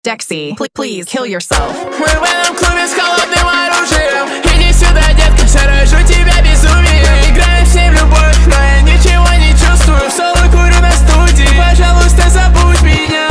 Dexy, please kill yourself. Мы в этом клубе с холодным оружием. Иди сюда, детка, заражу тебя безумием. Играем все в любовь, но я ничего не чувствую. В соло курю на студии, пожалуйста, забудь меня.